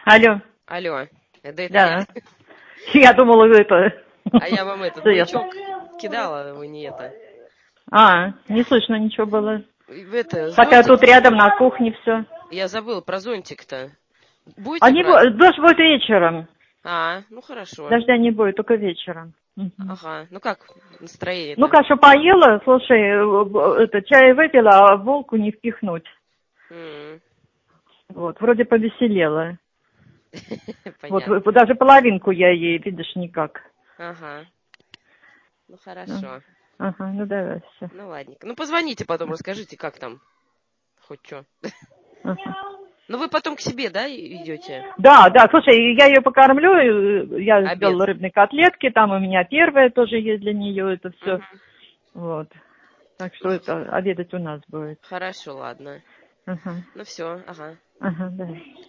Алло. Алло, да это Да. я. Я думала, это... А я вам этот Что я? маячок кидала, вы не это. Не слышно ничего было. Это, Хотя зонтик. тут рядом на кухне все. Я забыл про зонтик-то. Будете Не брать? дождь будет вечером. Ну хорошо. Дождя не будет, только вечером. Мгм. Ага, ну как настроение-то? Ну, кашу поела, слушай, чай выпила, а волку не впихнуть. Вот, вроде повеселела. Вот, Понятно. даже половинку я ей, видишь, никак. Ага, ну хорошо. Ага, ну давай, все. Ну ладненько. Ну позвоните потом, расскажите, как там. Хоть что. Ага. Ну вы потом к себе, да, идете? Да, слушай, я ее покормлю, я Обед. сделала рыбные котлетки, там у меня первое тоже есть для нее, это все. Вот. Так что это обедать у нас будет. Хорошо, ладно. Ага. Ну все, ага. Ага, да.